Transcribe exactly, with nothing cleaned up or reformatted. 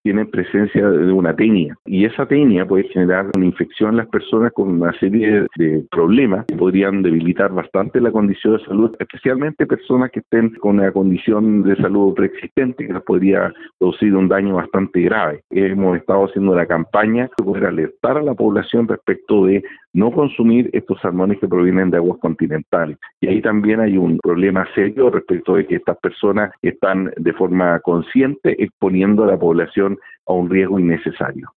tienen presencia de una tenia, y esa tenia puede generar una infección en las personas con una serie de problemas que podrían debilitar bastante la condición de salud, especialmente personas que estén con una condición de salud preexistente que les podría producir un daño bastante grave. Hemos estado haciendo una campaña para poder alertar a la población respecto de no consumir estos salmones que provienen de aguas continentales. Y ahí también hay un problema serio respecto de que estas personas están de forma consciente exponiendo a la población a un riesgo innecesario.